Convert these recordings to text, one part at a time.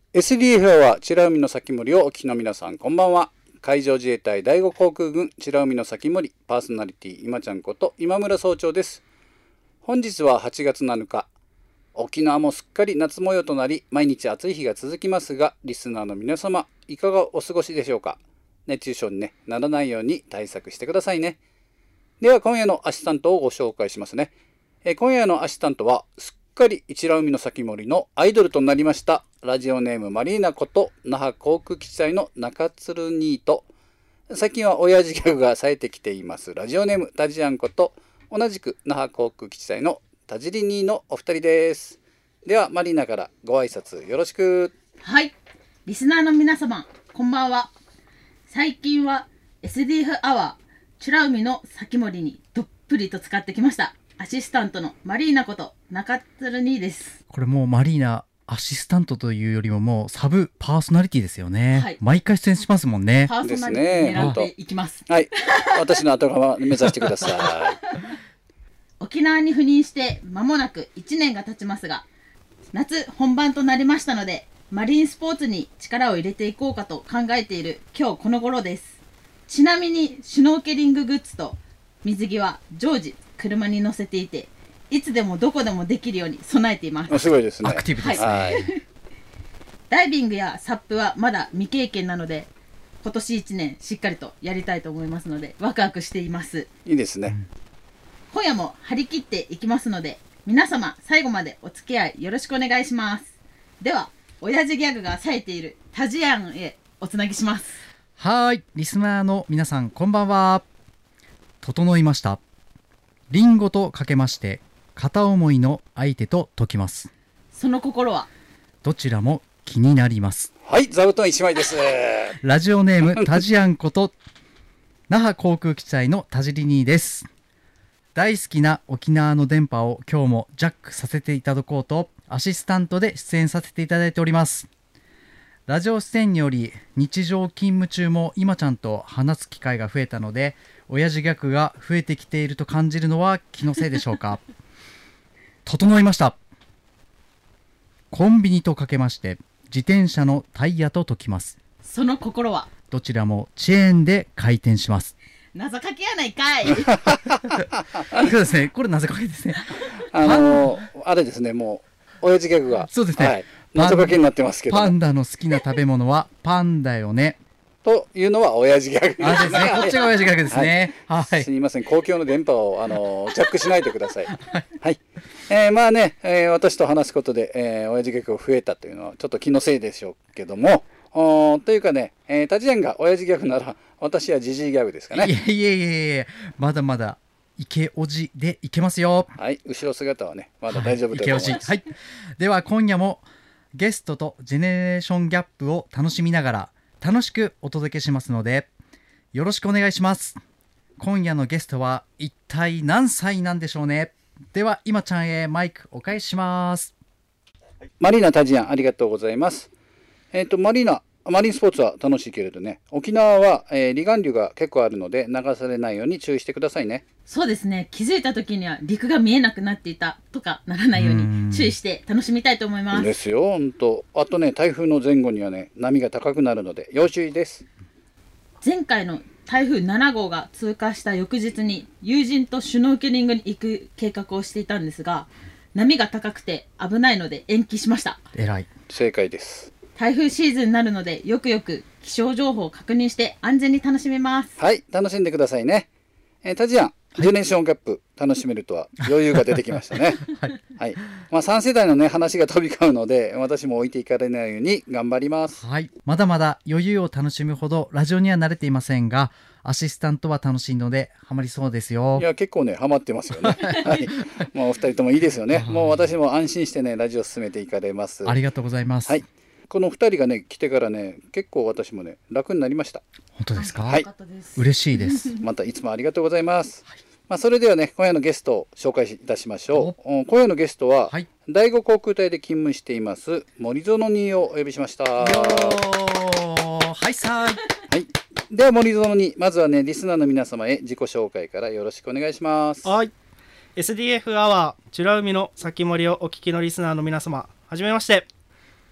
SDF は美ら海の先森をお聞きの皆さんこんばんは。海上自衛隊第5航空軍美ら海の先森パーソナリティ今ちゃんこと今村総長です。本日は8月7日、沖縄もすっかり夏模様となり毎日暑い日が続きますが、リスナーの皆様いかがお過ごしでしょうか。熱中症に、ならないように対策してくださいね。では今夜のアシスタントをご紹介しますね。今夜のアシスタントはすっかり美ら海の先森のアイドルとなりましたラジオネームマリーナこと那覇航空基地隊の中鶴ニーと、最近は親父ギャグが冴えてきていますラジオネームタジアンこと同じく那覇航空基地隊の田尻ニーのお二人です。ではマリーナからご挨拶よろしく。 はい、リスナーの皆様こんばんは。最近は SDF アワー美ら海の先森にどっぷりと使ってきましたアシスタントのマリーナこと中鶴ニーです。 これもうマリーナアシスタントというよりももうサブパーソナリティですよね、はい、毎回出演しますもんね。 パーソナリティ狙っていきます、 はい、私の後側目指してください沖縄に赴任して間もなく1年が経ちますが、夏本番となりましたのでマリンスポーツに力を入れていこうかと考えている今日この頃です。ちなみにシュノーケリンググッズと水着は常時車に乗せていて、いつでもどこでもできるように備えています。 すごいですね。 アクティブですね、 はい、 ダイビングやサップはまだ未経験なので今年1年しっかりとやりたいと思いますのでワクワクしています。 いいですね、 今夜も張り切っていきますので皆様最後までお付き合いよろしくお願いします。では親父ギャグが冴えているタジアンへおつなぎします。 はい、リスナーの皆さんこんばんは。整いました。リンゴとかけまして片思いの相手と解きます。 その心はどちらも気になります。 はい、座布団1枚ですラジオネームタジアンこと那覇航空基地隊の田尻ニーです。大好きな沖縄の電波を今日もジャックさせていただこうとアシスタントで出演させていただいております。ラジオ出演により日常勤務中も今ちゃんと話す機会が増えたので親父ギャグが増えてきていると感じるのは気のせいでしょうか整いました。コンビニとかけまして自転車のタイヤと解きます。 その心はどちらもチェーンで回転します。 謎かけやないかいそうですね、これ謎かけですね。 あれですね、もう親父ギャグがそうですね、はい、 謎かけになってますけど、 パンダの好きな食べ物はパンだよねというのは親父ギャグですね。 あですね、こっちが親父ギャグですね、はい、 すみません、公共の電波をジャックしないでくださいはい、まあね、私と話すことで、親父ギャグが増えたというのはちょっと気のせいでしょうけども、というかね、タジアンが親父ギャグなら私はジジイギャグですかね。 いえまだまだイケオジでいけますよ。 はい、後ろ姿はねまだ大丈夫だと思います、 はい、では今夜もゲストとジェネレーションギャップを楽しみながら楽しくお届けしますのでよろしくお願いします。今夜のゲストは一体何歳なんでしょうね。では今ちゃんへマイクお返しします。 マリーナタジアンありがとうございます。マリンスポーツは楽しいけれどね、沖縄は、離岸流が結構あるので流されないように注意してくださいね。 そうですね、気づいた時には陸が見えなくなっていたとかならないように注意して楽しみたいと思います。 ですよ、本当。あとね、台風の前後にはね波が高くなるので要注意です。 前回の台風7号が通過した翌日に友人とシュノーケリングに行く計画をしていたんですが、波が高くて危ないので延期しました。 偉い、 正解です。 台風シーズンになるのでよくよく気象情報を確認して安全に楽しめます。 はい、楽しんでくださいね。タジアン、ジェネレーションギャップ楽しめるとは余裕が出てきましたねはい、まあ、3世代のね話が飛び交うので私も置いていかれないように頑張ります。 はい、まだまだ余裕を楽しむほどラジオには慣れていませんがアシスタントは楽しいのでハマりそうですよ。 いや結構ねハマってますよねはい、もうお二人ともいいですよねもう私も安心してねラジオ進めていかれます。 ありがとうございます。 はい、この2人がね来てからね結構私もね楽になりました。 本当ですか。 はい、 嬉しいですまたいつもありがとうございます、はい。まあ、それではね今夜のゲストを紹介いたしましょう。今夜のゲストは、はい、第5航空隊で勤務しています森園にをお呼びしました。 はいさーい、 はい、では森園にまずはねリスナーの皆様へ自己紹介からよろしくお願いします。 はい、 SDF アワー美ら海の先森をお聞きのリスナーの皆様はじめまして。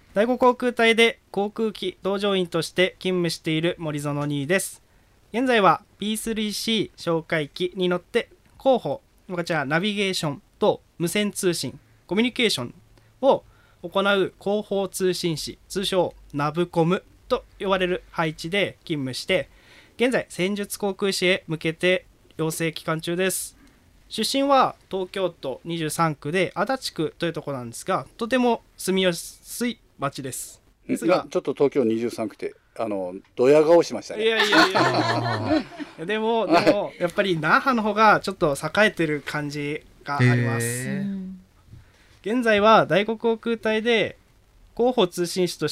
第5航空隊で航空機搭乗員として勤務している森園2です。現在は P3C 哨戒機に乗って広報、こちらナビゲーションと無線通信、コミュニケーションを行う広報通信士、通称ナブコムと呼ばれる配置で勤務して、現在戦術航空士へ向けて養成期間中です。出身は東京都23区で足立区というところなんですが、とても住みやすい町です。ですがちょっと東京23区ってドヤ顔しましたね。 いやでもやっぱり那覇の方がちょっと栄えてる感じがあります。現在は第5航空隊で広報通信士として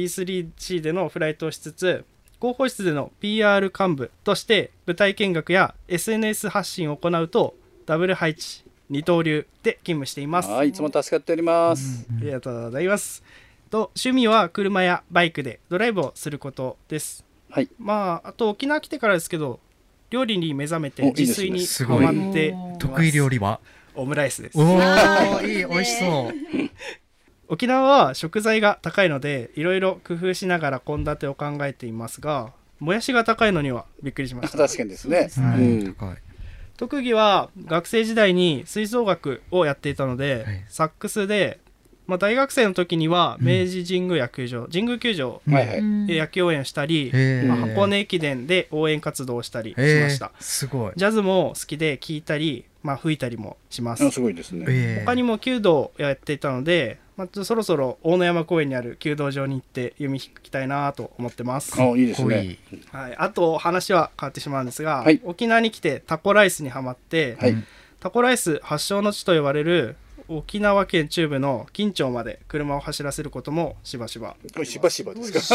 P3C でのフライトをしつつ、広報室での PR 幹部として舞台見学や SNS 発信を行うと、ダブル配置二刀流で勤務しています。 はい、いつも助かっております。 ありがとうございます。と趣味は車やバイクでドライブをすることです。 はい。 あと沖縄来てからですけど、料理に目覚めて自炊にハマっています。 得意料理はオムライスです。 おー、いい、美味しそう。 沖縄は食材が高いので、いろいろ工夫しながら献立を考えていますが、もやしが高いのにはびっくりしました。 確かにですね。 高い。 特技は学生時代に吹奏楽をやっていたので、サックスで、大学生の時には明治神宮野球場、神宮球場で野球応援をしたり、箱根駅伝で応援活動をしたりしました。 すごい。 ジャズも好きで聴いたり、吹いたりもします。 すごいですね。 他にも弓道をやっていたので、そろそろ大野山公園にある弓道場に行って弓弾きたいなと思ってます。 いいですね。 はい、あと話は変わってしまうんですが、 はい、 沖縄に来てタコライスにハマって、はい、タコライス発祥の地と呼ばれる沖縄県中部の金町まで車を走らせることもしばしば。 しばしばですか。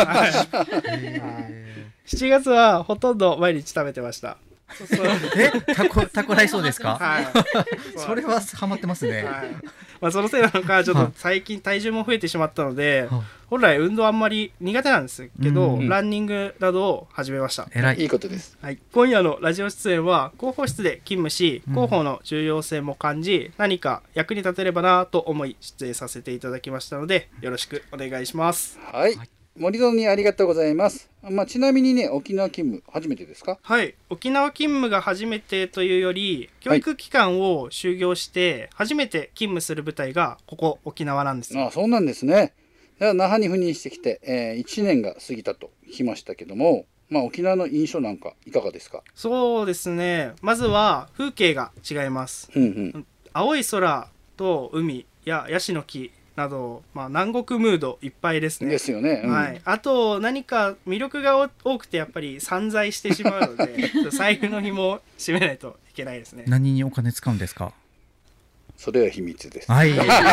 7月はほとんど毎日食べてました。 タコライスですか？ はい。 それはハマってますね。 はい、そのせいなのかちょっと最近体重も増えてしまったので、本来運動あんまり苦手なんですけど、ランニングなどを始めました。 いいことです。 はい、今夜のラジオ出演は広報室で勤務し、広報の重要性も感じ、何か役に立てればなと思い出演させていただきましたので、よろしくお願いします。 はい、森園にありがとうございます。ちなみにね、沖縄勤務初めてですか？ はい、沖縄勤務が初めてというより、教育機関を修行して初めて勤務する舞台がここ沖縄なんです。 そうなんですね。那覇に赴任してきて、1年が過ぎたと聞きましたけども、沖縄の印象なんかいかがですか？ そうですね、まずは風景が違います。青い空と海やヤシの木など、南国ムードいっぱいですね。 ですよね。 はい。あと何か魅力が多くてやっぱり散財してしまうので財布の紐を締めないといけないですね。 何にお金使うんですか？ それは秘密です。 はい。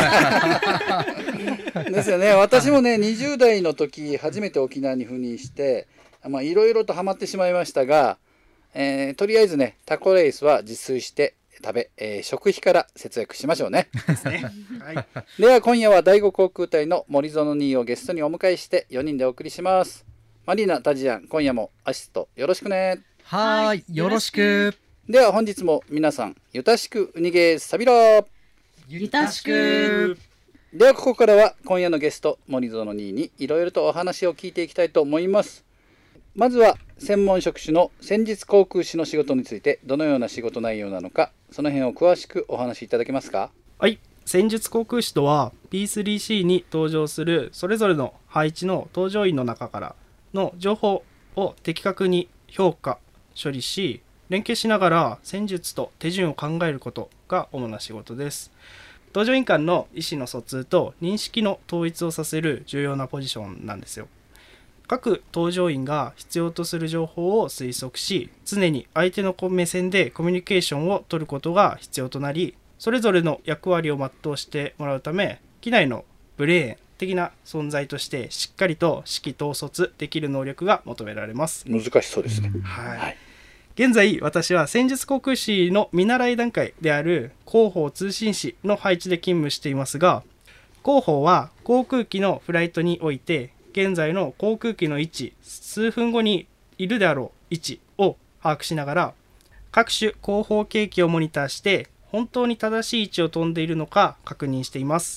ですよね。私もね、20代の時初めて沖縄に赴任して、いろいろとハマってしまいましたが、とりあえずね、タコライスは自炊して食べ、食費から節約しましょうね。 ですね。はい。 では今夜は第5航空隊の森園2をゲストにお迎えして4人でお送りします。マリーナ、タジアン、今夜もアシストよろしくね。 はい、よろしく。 では本日も皆さん、ゆたしくうにげさびろ。 ゆたしく。 ではここからは今夜のゲスト森園2にいろいろとお話を聞いていきたいと思います。まずは専門職種の戦術航空士の仕事についてどのような仕事内容なのか、その辺を詳しくお話しいただけますか？ はい、戦術航空士とは P3C に搭乗するそれぞれの配置の搭乗員の中からの情報を的確に評価処理し、連携しながら戦術と手順を考えることが主な仕事です。搭乗員間の意思の疎通と認識の統一をさせる重要なポジションなんですよ。各搭乗員が必要とする情報を推測し、常に相手の目線でコミュニケーションを取ることが必要となり、それぞれの役割を全うしてもらうため、機内のブレーン的な存在としてしっかりと指揮統率できる能力が求められます。 難しそうですね。 はい。現在私は戦術航空士の見習い段階である広報通信士の配置で勤務していますが、広報は航空機のフライトにおいて現在の航空機の位置、数分後にいるであろう位置を把握しながら、各種後方計器をモニターして本当に正しい位置を飛んでいるのか確認しています。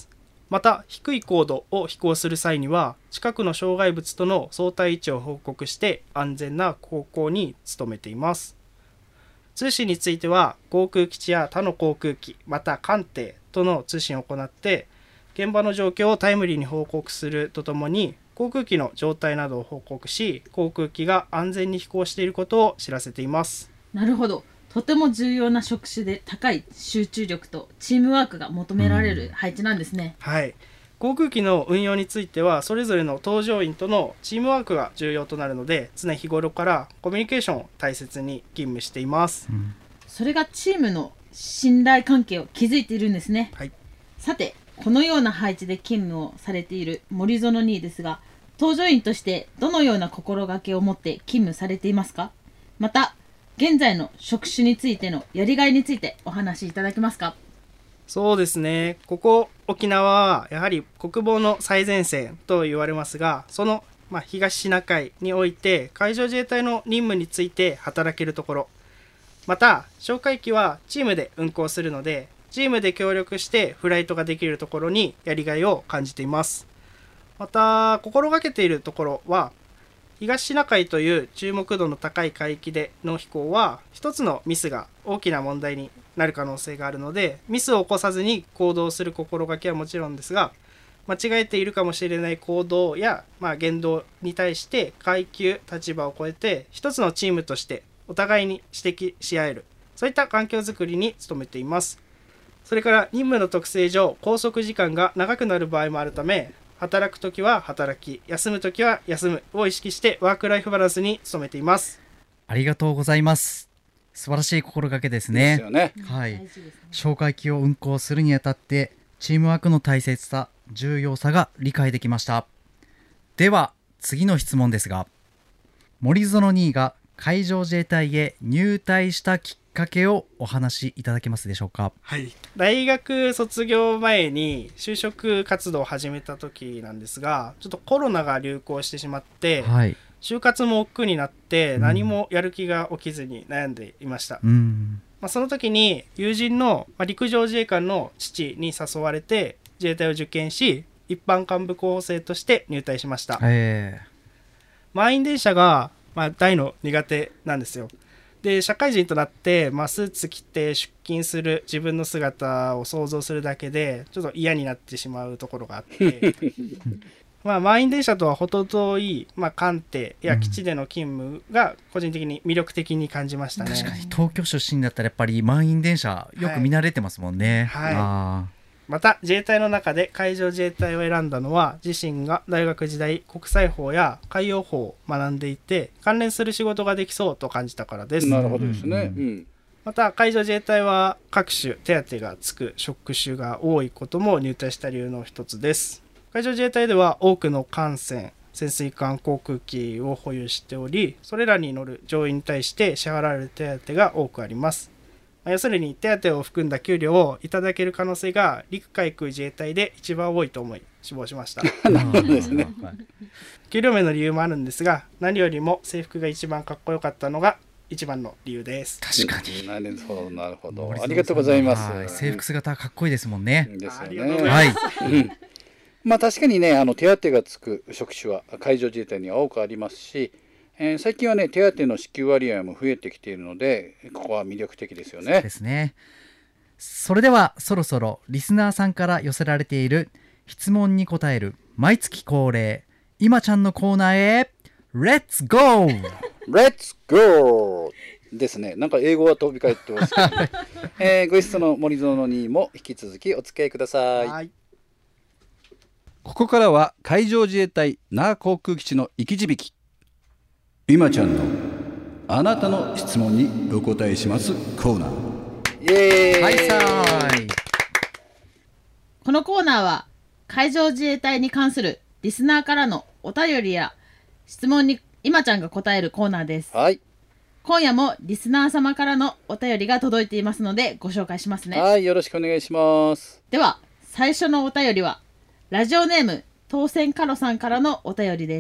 また低い高度を飛行する際には近くの障害物との相対位置を報告して安全な航行に努めています。通信については航空基地や他の航空機また艦艇との通信を行って現場の状況をタイムリーに報告するとともに航空機の状態などを報告し航空機が安全に飛行していることを知らせています。 なるほど。とても重要な職種で高い集中力とチームワークが求められる配置なんですね。 はい、航空機の運用についてはそれぞれの搭乗員とのチームワークが重要となるので常日頃からコミュニケーションを大切に勤務しています。 それがチームの信頼関係を築いているんですね。 はい、 さてこのような配置で勤務をされている森園2ですが、搭乗員としてどのような心がけを持って勤務されていますか？また現在の職種についてのやりがいについてお話しいただけますか？ そうですね、ここ沖縄はやはり国防の最前線と言われますがその、東シナ海において海上自衛隊の任務について働けるところ、また哨戒機はチームで運航するのでチームで協力してフライトができるところにやりがいを感じています。また心がけているところは東シナ海という注目度の高い海域での飛行は一つのミスが大きな問題になる可能性があるのでミスを起こさずに行動する心がけはもちろんですが間違えているかもしれない行動や、言動に対して階級立場を超えて一つのチームとしてお互いに指摘し合えるそういった環境づくりに努めています。それから任務の特性上拘束時間が長くなる場合もあるため働くときは働き休むときは休むを意識してワークライフバランスに努めています。 ありがとうございます。素晴らしい心がけですね。 ですよね。 はい大事ですね。 哨戒機を運航するにあたってチームワークの大切さ重要さが理解できました。では次の質問ですが、森園2が海上自衛隊へ入隊したきっかけをお話しいただけますでしょうか？ はい、大学卒業前に就職活動を始めた時なんですがちょっとコロナが流行してしまって、 はい、 就活も億劫になって何もやる気が起きずに悩んでいました。その時に友人の陸上自衛官の父に誘われて自衛隊を受験し一般幹部候補生として入隊しました。満員電車が、大の苦手なんですよ。で社会人となって、スーツ着て出勤する自分の姿を想像するだけでちょっと嫌になってしまうところがあって満員電車とは程遠い、艦艇や基地での勤務が個人的に魅力的に感じましたね。 確かに東京出身だったらやっぱり満員電車よく見慣れてますもんね。 また自衛隊の中で海上自衛隊を選んだのは自身が大学時代国際法や海洋法を学んでいて関連する仕事ができそうと感じたからです。 なるほどですね。 また海上自衛隊は各種手当がつく職種が多いことも入隊した理由の一つです。海上自衛隊では多くの艦船潜水艦航空機を保有しておりそれらに乗る乗員に対して支払われる手当が多くあります。要するに手当を含んだ給料をいただける可能性が陸海空自衛隊で一番多いと思い志望しましたなるほどですね。 給料面の理由もあるんですが何よりも制服が一番かっこよかったのが一番の理由です。 確かに。 なるほどなるほど。ありがとうございます。 制服姿かっこいいですもんね。 ですよね。 はい。 確かにね手当がつく職種は海上自衛隊には多くありますし、最近はね手当の支給割合も増えてきているのでここは魅力的ですよね。 そうですね。それではそろそろリスナーさんから寄せられている質問に答える毎月恒例今ちゃんのコーナーへレッツゴーレッツゴーですね。なんか英語は飛び交ってますけど、ご質の森園にも引き続きお付き合いください。 はい、 ここからは海上自衛隊那覇航空基地の生き字引今ちゃんのあなたの質問にお答えしますコーナー。 イエーイ。 はいさーい。 このコーナーは海上自衛隊に関するリスナーからのお便りや質問に今ちゃんが答えるコーナーです。 はい。 今夜もリスナー様からのお便りが届いていますのでご紹介しますね。 はい、よろしくお願いします。 では最初のお便りはラジオネーム当選カロさんからのお便りです。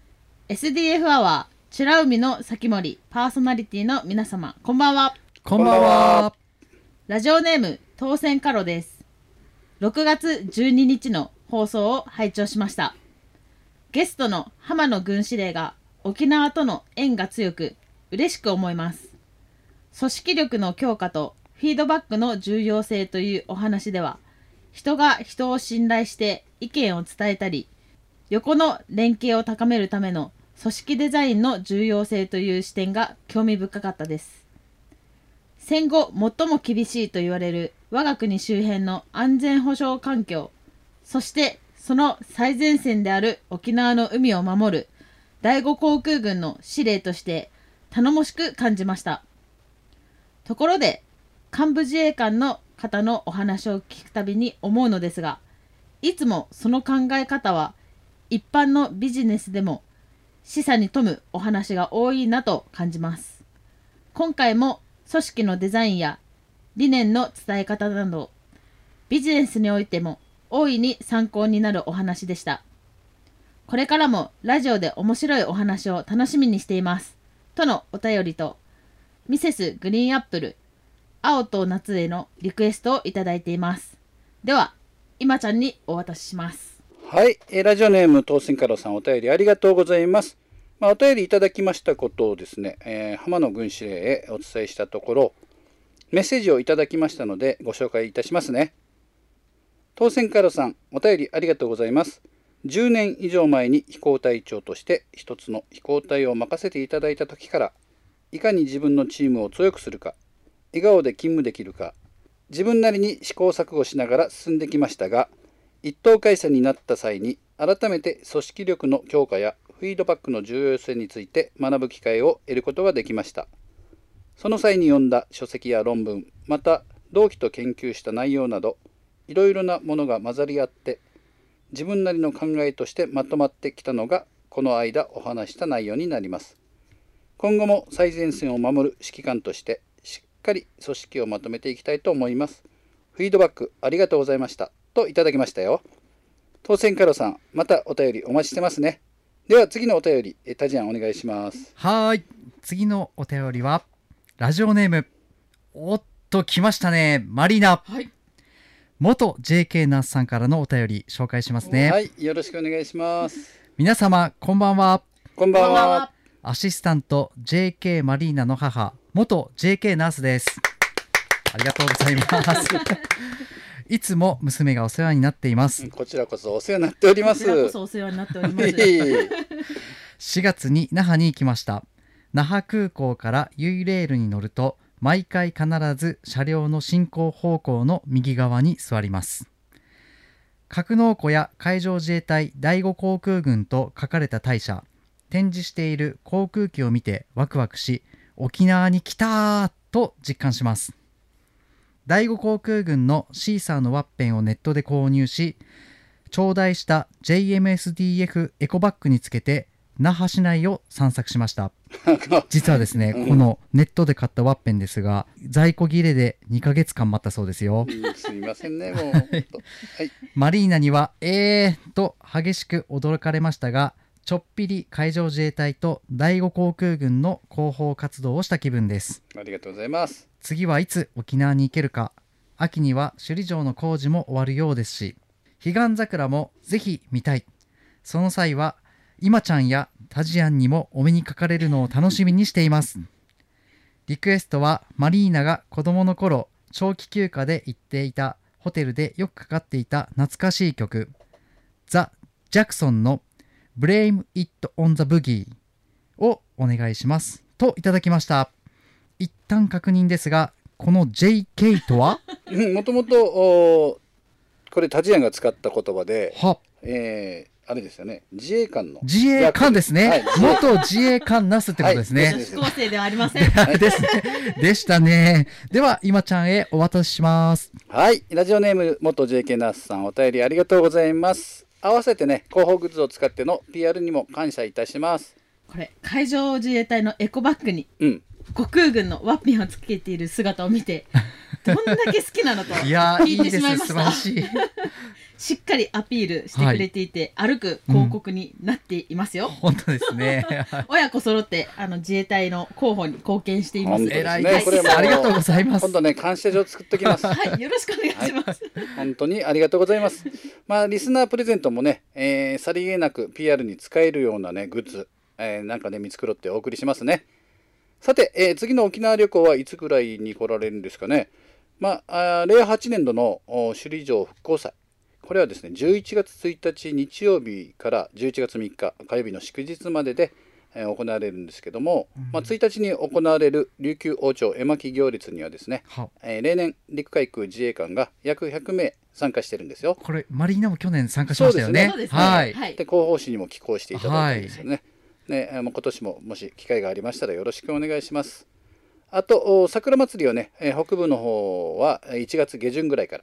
SDF アワー美ら海の咲森パーソナリティの皆様こんばんは。 こんばんは。 ラジオネーム当選カロです。 6月12日の放送を拝聴しました。ゲストの浜野軍司令が沖縄との縁が強く嬉しく思います。組織力の強化とフィードバックの重要性というお話では、人が人を信頼して意見を伝えたり、横の連携を高めるための組織デザインの重要性という視点が興味深かったです。戦後最も厳しいと言われる我が国周辺の安全保障環境、そしてその最前線である沖縄の海を守る第5航空軍の司令として頼もしく感じました。ところで幹部自衛官の方のお話を聞くたびに思うのですが、いつもその考え方は一般のビジネスでも示唆に富むお話が多いなと感じます。今回も組織のデザインや理念の伝え方などビジネスにおいても大いに参考になるお話でした。これからもラジオで面白いお話を楽しみにしていますとのお便りと、ミセスグリーンアップル青と夏へのリクエストをいただいています。では今ちゃんにお渡しします。 はい、ラジオネーム当選からさん、お便りありがとうございます。お便りいただきましたことをですね、浜野軍司令へお伝えしたところ、メッセージをいただきましたのでご紹介いたしますね。当選からさん、お便りありがとうございます。10年以上前に飛行隊長として一つの飛行隊を任せていただいた時から、いかに自分のチームを強くするか、笑顔で勤務できるか、自分なりに試行錯誤しながら進んできましたが、一等海佐になった際に改めて組織力の強化やフィードバックの重要性について学ぶ機会を得ることができました。その際に読んだ書籍や論文、また同期と研究した内容など、いろいろなものが混ざり合って自分なりの考えとしてまとまってきたのがこの間お話した内容になります。今後も最前線を守る指揮官としてしっかり組織をまとめていきたいと思います。フィードバックありがとうございましたといただきましたよ。当選カロさん、またお便りお待ちしてますね。では次のお便り、タジアンお願いします。 はい、次のお便りはラジオネーム、おっと来ましたね、マリーナ、 はい、 元 JK ナースさんからのお便り紹介しますね。 はい、よろしくお願いします。 皆様こんばんは。 こんばんは。 アシスタント JK マリーナの母、元 JK ナースです。ありがとうございますいつも娘がお世話になっています。 こちらこそお世話になっております。 こちらこそお世話になっております 4月に那覇に行きました。那覇空港からユイレールに乗ると毎回必ず車両の進行方向の右側に座ります。格納庫や海上自衛隊第5航空軍と書かれた大社、展示している航空機を見てワクワクし、沖縄に来たーと実感します。第5航空軍のシーサーのワッペンをネットで購入し、頂戴した JMSDF エコバッグにつけて那覇市内を散策しました実はですね、このネットで買ったワッペンですが、在庫切れで2ヶ月間待ったそうですよ。 すみませんね、もう、 はい、マリーナにはと激しく驚かれましたが、ちょっぴり海上自衛隊と第5航空軍の広報活動をした気分です。 ありがとうございます。 次はいつ沖縄に行けるか。秋には首里城の工事も終わるようですし、彼岸桜もぜひ見たい。その際は今ちゃんやタジアンにもお目にかかれるのを楽しみにしています。リクエストはマリーナが子供の頃長期休暇で行っていたホテルでよくかかっていた懐かしい曲、ザ・ジャクソンの Blame It on the Boogie をお願いしますといただきました。一旦確認ですが、この JK とはもともとこれタジアンが使った言葉で、あれですよね、自衛官の自衛官ですね、はい、元自衛官ナスってことですね。 女子高生ではありませんですね、でしたね。では今ちゃんへお渡しします。 はい、ラジオネーム元 JK ナスさん、お便りありがとうございます。合わせてね、広報グッズを使っての PR にも感謝いたします。 これ海上自衛隊のエコバッグに、航空軍のワッペンをつけている姿を見てどんだけ好きなのと聞いてしまいました。 いいです、素晴らしいしっかりアピールしてくれていて、歩く広告になっていますよ。 本当ですね。 親子揃って自衛隊の広報に貢献しています。 本当です偉いね。 ですこれもありがとうございます今度ね、感謝状作っておきます。 はい、よろしくお願いします。 本当にありがとうございます。リスナープレゼントもね、さりげなく PR に使えるようなねグッズ、なんかね見繕ってお送りしますね。さて、次の沖縄旅行はいつぐらいに来られるんですかね。令和8年度の首里城復興祭、これはですね11月1日日曜日から11月3日火曜日の祝日までで、行われるんですけども、1日に行われる琉球王朝絵巻行列にはですね、例年陸海空自衛官が約100名参加してるんですよ。 これマリーナも去年参加しましたよね。 そうですね。 はい。 はい。 で広報誌にも寄稿していただいたんですよね。今年ももし機会がありましたらよろしくお願いします。あと桜祭りはね、北部の方は1月下旬ぐらいから、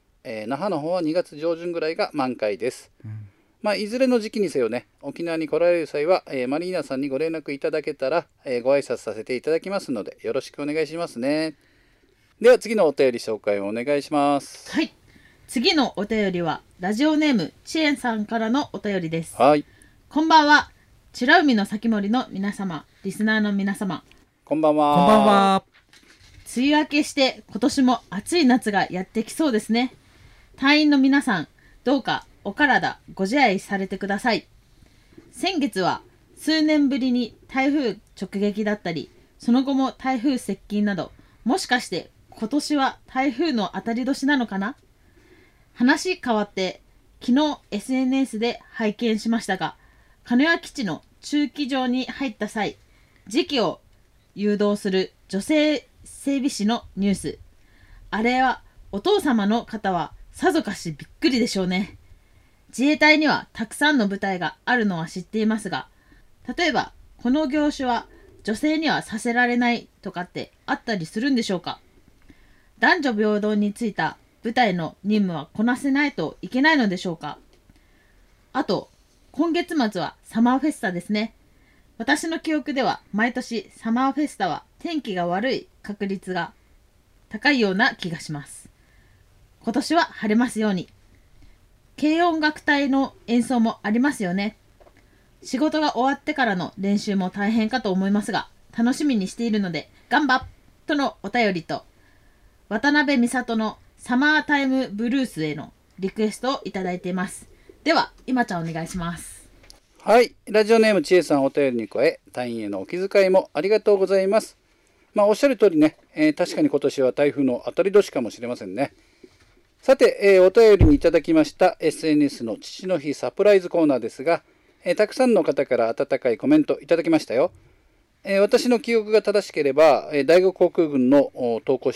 那覇の方は2月上旬ぐらいが満開です。いずれの時期にせよね、沖縄に来られる際は、マリーナさんにご連絡いただけたら、ご挨拶させていただきますのでよろしくお願いしますね。では次のお便り紹介をお願いします。 はい。次のお便りはラジオネームちえんさんからのお便りです。 はい。 こんばんは。美ら海の先森の皆様、リスナーの皆様、 こんばんは。 こんばんは。 梅雨明けして今年も暑い夏がやってきそうですね。隊員の皆さん、どうかお体ご自愛されてください。先月は数年ぶりに台風直撃だったり、その後も台風接近など、もしかして今年は台風の当たり年なのかな。話変わって昨日 SNS で拝見しましたが、鹿屋基地の駐機場に入った際、時期を誘導する女性整備士のニュース。あれはお父様の方はさぞかしびっくりでしょうね。自衛隊にはたくさんの部隊があるのは知っていますが、例えばこの業種は女性にはさせられないとかってあったりするんでしょうか。男女平等についた部隊の任務はこなせないといけないのでしょうか。あと、今月末はサマーフェスタですね。私の記憶では毎年サマーフェスタは天気が悪い確率が高いような気がします。今年は晴れますように。軽音楽隊の演奏もありますよね。仕事が終わってからの練習も大変かと思いますが、楽しみにしているので頑張っとのお便りと、渡辺美里のサマータイムブルースへのリクエストをいただいています。では今ちゃんお願いします。 はい、ラジオネームちえさん、お便りに加え隊員へのお気遣いもありがとうございます。おっしゃる通りね、確かに今年は台風の当たり年かもしれませんね。さて、お便りにいただきました SNS の父の日サプライズコーナーですが、たくさんの方から温かいコメントいただきましたよ。私の記憶が正しければ、第5航空軍の投稿した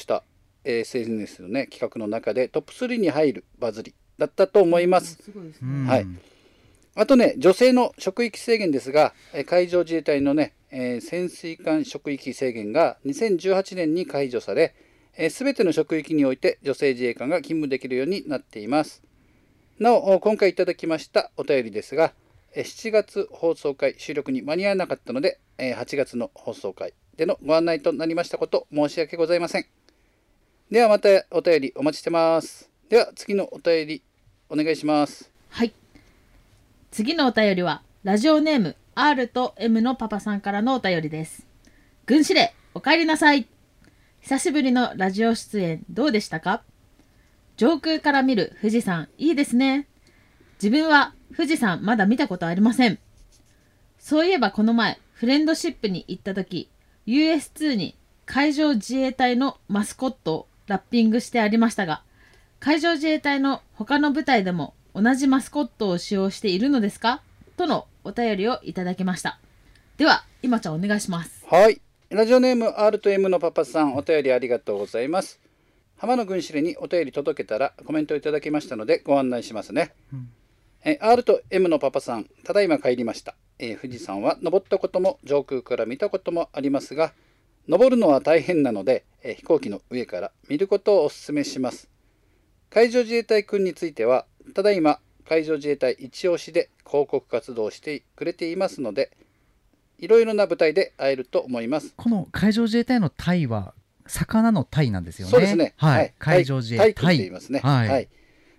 SNS の、ね、企画の中でトップ3に入るバズりだったと思います。 すごいですね。 はい。あとね、女性の職域制限ですが、海上自衛隊のね、潜水艦職域制限が2018年に解除され、すべての職域において女性自衛官が勤務できるようになっています。なお、今回いただきましたお便りですが、7月放送回収録に間に合わなかったので、8月の放送回でのご案内となりましたこと、申し訳ございません。ではまたお便りお待ちしてます。では次のお便りお願いします。 はい。次のお便りはラジオネーム R と M のパパさんからのお便りです。軍司令お帰りなさい。久しぶりのラジオ出演どうでしたか。上空から見る富士山いいですね。自分は富士山まだ見たことありません。そういえばこの前フレンドシップに行った時 US2 に海上自衛隊のマスコットをラッピングしてありましたが、海上自衛隊の他の部隊でも同じマスコットを使用しているのですかとのお便りをいただきました。では今ちゃんお願いします。 はい、ラジオネーム R と M のパパさん、お便りありがとうございます。浜野軍司令にお便り届けたらコメントいただきましたのでご案内しますね。R と M のパパさん、ただいま帰りました。富士山は登ったことも上空から見たこともありますが、登るのは大変なので、飛行機の上から見ることをお勧めします。海上自衛隊君についてはただいま海上自衛隊一押しで広告活動をしてくれていますので、いろいろな部隊で会えると思います。 この海上自衛隊の隊は魚の隊なんですよね。 そうですね。 はい。海上自衛隊。 隊と言いますね。 はい。 はい。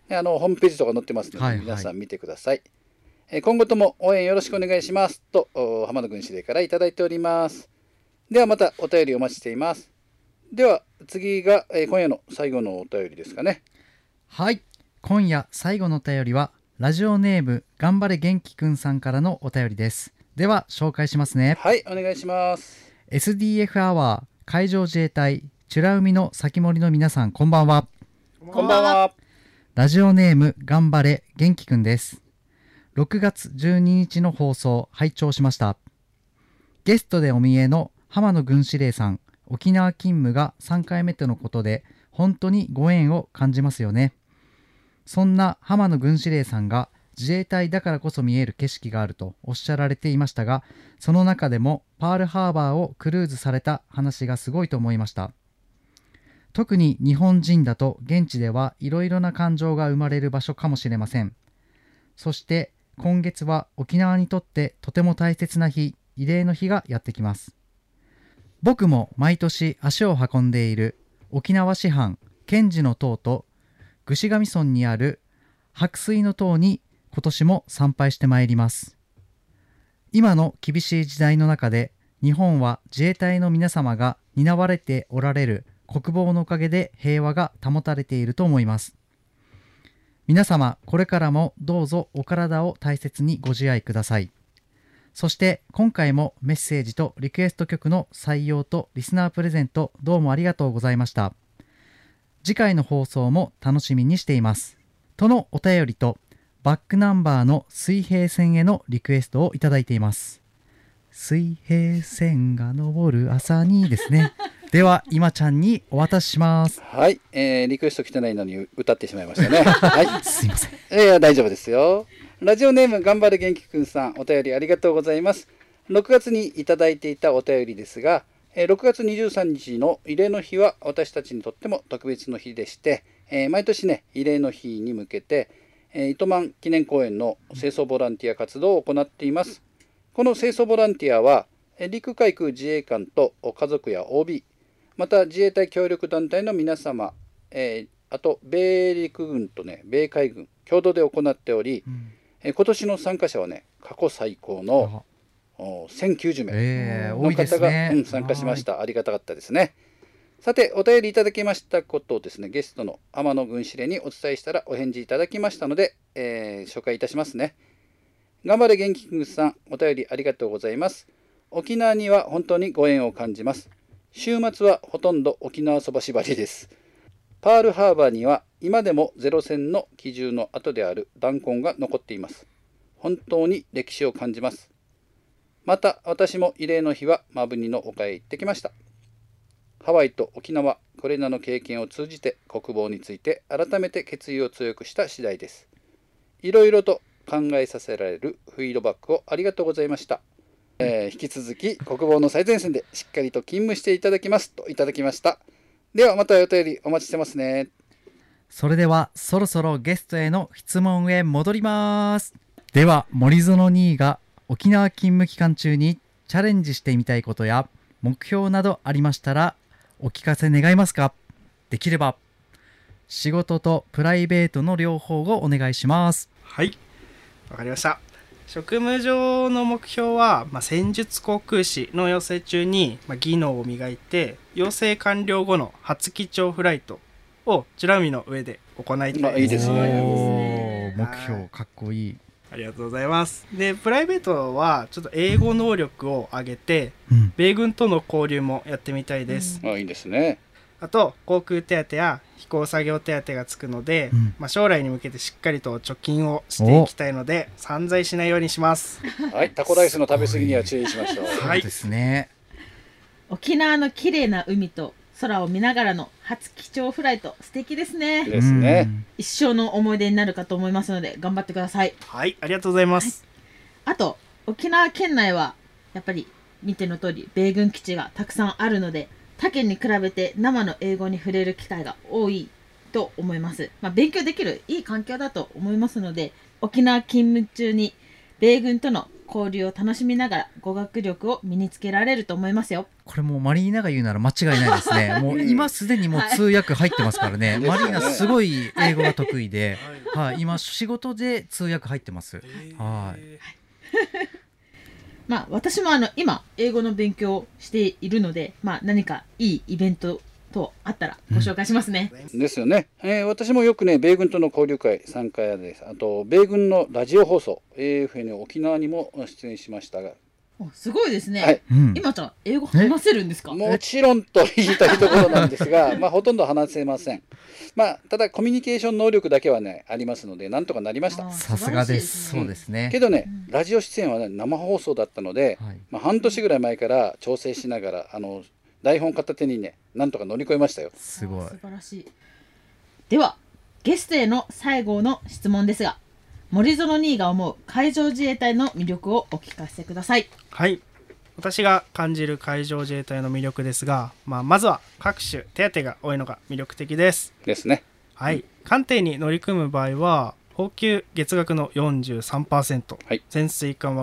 ホームページとか載ってますので、 はいはい、 皆さん見てください。今後とも応援よろしくお願いしますと浜野軍司令からいただいております。ではまたお便りお待ちしています。では次が、今夜の最後のお便りですかね。 はい、今夜最後のお便りはラジオネーム頑張れ元気くんさんからのお便りです。では紹介しますね。 はい、お願いします。 SDF アワー海上自衛隊美ら海の先森の皆さん、こんばんは。 こんばんは。 ラジオネーム頑張れ元気くんです。6月12日の放送拝聴しました。ゲストでお見えの浜野軍司令さん、沖縄勤務が3回目とのことで本当にご縁を感じますよね。そんな浜野軍司令さんが自衛隊だからこそ見える景色があるとおっしゃられていましたが、その中でもパールハーバーをクルーズされた話がすごいと思いました。特に日本人だと現地ではいろいろな感情が生まれる場所かもしれません。そして今月は沖縄にとってとても大切な日、慰霊の日がやってきます。僕も毎年足を運んでいる沖縄市藩賢治の塔と串上村にある白水の塔に今年も参拝してまいります。今の厳しい時代の中で日本は自衛隊の皆様が担われておられる国防のおかげで平和が保たれていると思います。皆様これからもどうぞお体を大切にご自愛ください。そして今回もメッセージとリクエスト曲の採用とリスナープレゼントどうもありがとうございました。次回の放送も楽しみにしていますとのお便りとバックナンバーの水平線へのリクエストをいただいています。水平線が昇る朝にですね。では今ちゃんにお渡しします。 はい、リクエスト来てないのに歌ってしまいましたね。はい、 すいません。 大丈夫ですよ。ラジオネーム頑張れ元気くんさん、お便りありがとうございます。6月にいただいていたお便りですが、6月23日の慰霊の日は私たちにとっても特別の日でして、毎年ね慰霊の日に向けて、糸満記念公園の清掃ボランティア活動を行っています。この清掃ボランティアは陸海空自衛官と家族や OB、 また自衛隊協力団体の皆様、あと米陸軍とね米海軍共同で行っており、今年の参加者はね過去最高の1090名の方が、参加しました。ありがたかったですね。さてお便りいただきましたことをですね、ゲストの天野軍司令にお伝えしたらお返事いただきましたので、紹介いたしますね。頑張れ元気くんさん、お便りありがとうございます。沖縄には本当にご縁を感じます。週末はほとんど沖縄そば縛りです。パールハーバーには今でもゼロ戦の機銃の跡である弾痕が残っています。本当に歴史を感じます。また私も慰霊の日は摩文仁の丘へ行ってきました。ハワイと沖縄、これらの経験を通じて国防について改めて決意を強くした次第です。いろいろと考えさせられるフィードバックをありがとうございました。引き続き国防の最前線でしっかりと勤務していただきますといただきました。ではまたお便りお待ちしてますね。 それではそろそろゲストへの質問へ戻ります。では森園兄が沖縄勤務期間中にチャレンジしてみたいことや目標などありましたらお聞かせ願いますか。できれば仕事とプライベートの両方をお願いします。 はい、わかりました。職務上の目標は、戦術航空士の養成中に、技能を磨いて養成完了後の初機長フライトを美ら海の上で行いたい。 いいですね。 目標かっこいい。 ありがとうございます。でプライベートはちょっと英語能力を上げて、米軍との交流もやってみたいです。 いいですね。 あと航空手当や飛行作業手当がつくので、将来に向けてしっかりと貯金をしていきたいので散財しないようにします。 はい、タコライスの食べ過ぎには注意しましょう。 そうですね。 沖縄の綺麗な海と空を見ながらの初機長フライト、素敵ですね。 ですね。 一生の思い出になるかと思いますので頑張ってください。 はい、ありがとうございます。 あと沖縄県内はやっぱり見ての通り米軍基地がたくさんあるので、他県に比べて生の英語に触れる機会が多いと思います。勉強できるいい環境だと思いますので、沖縄勤務中に米軍との交流を楽しみながら語学力を身につけられると思いますよ。 これもうマリーナが言うなら間違いないですね。もう今すでにもう通訳入ってますからね。マリーナすごい英語が得意で、はい、今仕事で通訳入ってます。はい。 まあ私も今英語の勉強をしているので、まあ何かいいイベントとあったらご紹介しますね。 ですよね。私もよくね、米軍との交流会参加です。あと米軍のラジオ放送 AFN 沖縄にも出演しましたが、 おすごいですね。 はい、 今ちゃん英語話せるんですか？ もちろんと言いたいところなんですが、まあほとんど話せません。まあただコミュニケーション能力だけはねありますので、なんとかなりました。 さすがです。そうですね。 けどね、ラジオ出演は、ね、生放送だったので、まあ、半年ぐらい前から調整しながら台本片手にね、なんとか乗り越えましたよ。 すごい。 素晴らしい。ではゲストへの最後の質問ですが、森園兄が思う海上自衛隊の魅力をお聞かせください。 はい、私が感じる海上自衛隊の魅力ですが、まずは各種手当が多いのが魅力的ですね。 はい、艦艇に乗り組む場合は補給月額の 43%、 はい、 潜水艦は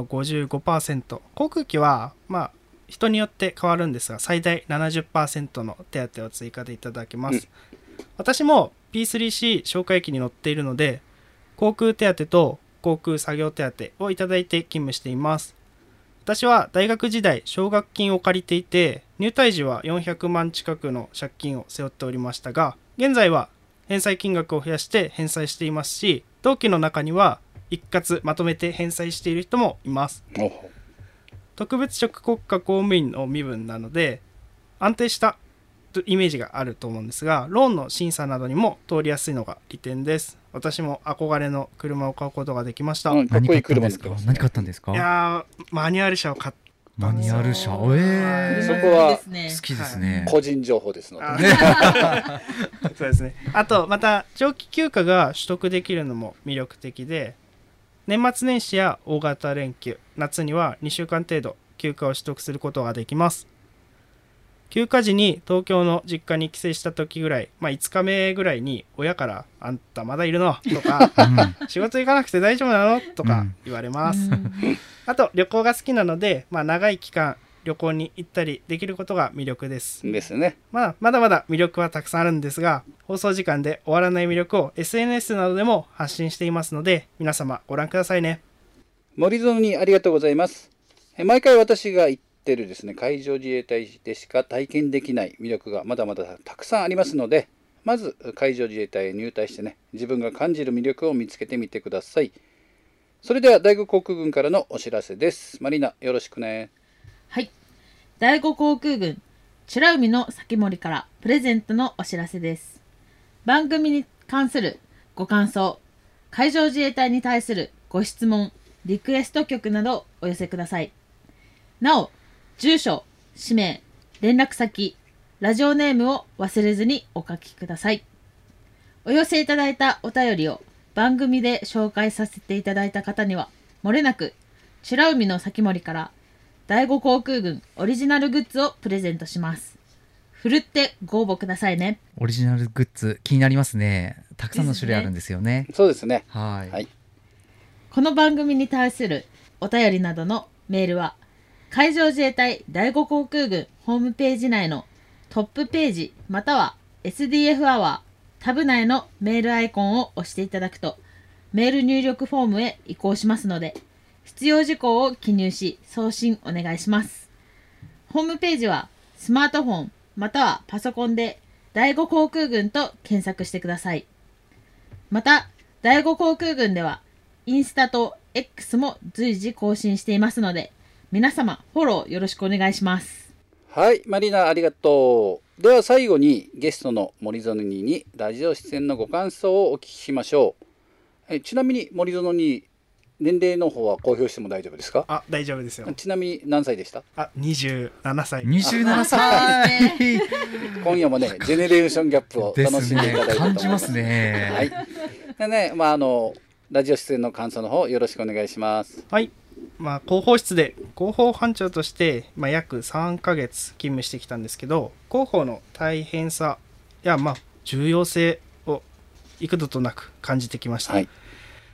55%、 航空機は人によって変わるんですが最大 70% の手当を追加でいただけます、私も P3C 哨戒機に乗っているので航空手当と航空作業手当をいただいて勤務しています。私は大学時代奨学金を借りていて、入隊時は400万近くの借金を背負っておりましたが、現在は返済金額を増やして返済していますし、同期の中には一括まとめて返済している人もいます。特別職国家公務員の身分なので安定したイメージがあると思うんですが、ローンの審査などにも通りやすいのが利点です。私も憧れの車を買うことができました。 かっこいい車ですか？ 何買ったんですか？ いやマニュアル車を買ったんですよ。 マニュアル車、 そこは好きですね。 個人情報ですので、 そうですね。あとまた長期休暇が取得できるのも魅力的で、年末年始や大型連休、夏には2週間程度休暇を取得することができます。休暇時に東京の実家に帰省した時ぐらい、5日目ぐらいに親からあんたまだいるのとか、仕事行かなくて大丈夫なのとか言われます、あと旅行が好きなので、長い期間旅行に行ったりできることが魅力ですね。 まだまだ魅力はたくさんあるんですが、放送時間で終わらない魅力を SNS などでも発信していますので、皆様ご覧くださいね。 森園にありがとうございます。毎回私が言ってるですね、海上自衛隊でしか体験できない魅力がまだまだたくさんありますので、まず海上自衛隊へ入隊してね、自分が感じる魅力を見つけてみてください。それでは第5航空軍からのお知らせです。マリーナ、よろしくね。 はい、第5航空軍美ら海の先森からプレゼントのお知らせです。番組に関するご感想、海上自衛隊に対するご質問、リクエスト曲などお寄せください。なお、住所、氏名、連絡先、ラジオネームを忘れずにお書きください。お寄せいただいたお便りを番組で紹介させていただいた方には、もれなく美ら海の先森から第5航空軍オリジナルグッズをプレゼントします。ふるってご応募くださいね。 オリジナルグッズ気になりますね。たくさんの種類あるんですよね。 そうですね。 はい。 この番組に対するお便りなどのメールは、海上自衛隊第5航空軍ホームページ内のトップページまたは SDF アワータブ内のメールアイコンを押していただくとメール入力フォームへ移行しますので、必要事項を記入し送信お願いします。ホームページはスマートフォンまたはパソコンで第5航空軍と検索してください。また第5航空軍ではインスタと X も随時更新していますので、皆様フォローよろしくお願いします。 はい、マリナありがとう。では最後にゲストの森園にラジオ出演のご感想をお聞きしましょう。ちなみに森園に年齢の方は公表しても大丈夫ですか？ 大丈夫ですよ。 ちなみに何歳でした？ 27歳。 27歳。 今夜もねジェネレーションギャップを楽しんでいただいたと思います。 感じますね。 はい。でね、ラジオ出演の感想の方よろしくお願いします。 はい。広報室で広報班長として、約3ヶ月勤務してきたんですけど、広報の大変さや重要性を幾度となく感じてきました。 はい。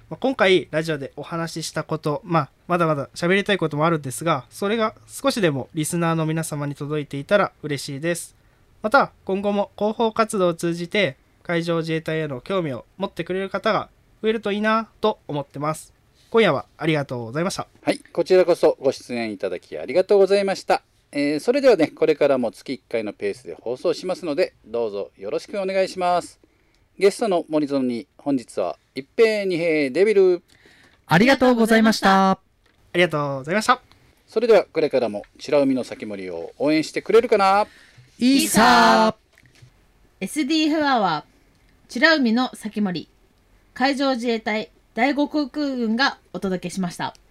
今回ラジオでお話ししたこと、まだまだ喋りたいこともあるんですが、それが少しでもリスナーの皆様に届いていたら嬉しいです。また今後も広報活動を通じて海上自衛隊への興味を持ってくれる方が増えるといいなと思ってます。今夜はありがとうございました。 はい、こちらこそご出演いただきありがとうございました。それではね、これからも月1回のペースで放送しますので、どうぞよろしくお願いします。ゲストの森園に本日は一平二平デビル、 ありがとうございました。 ありがとうございました。 それではこれからも白海の咲森を応援してくれるかな。 いいさー。 SD フアワー美ら海の咲森、海上自衛隊第5航空軍がお届けしました。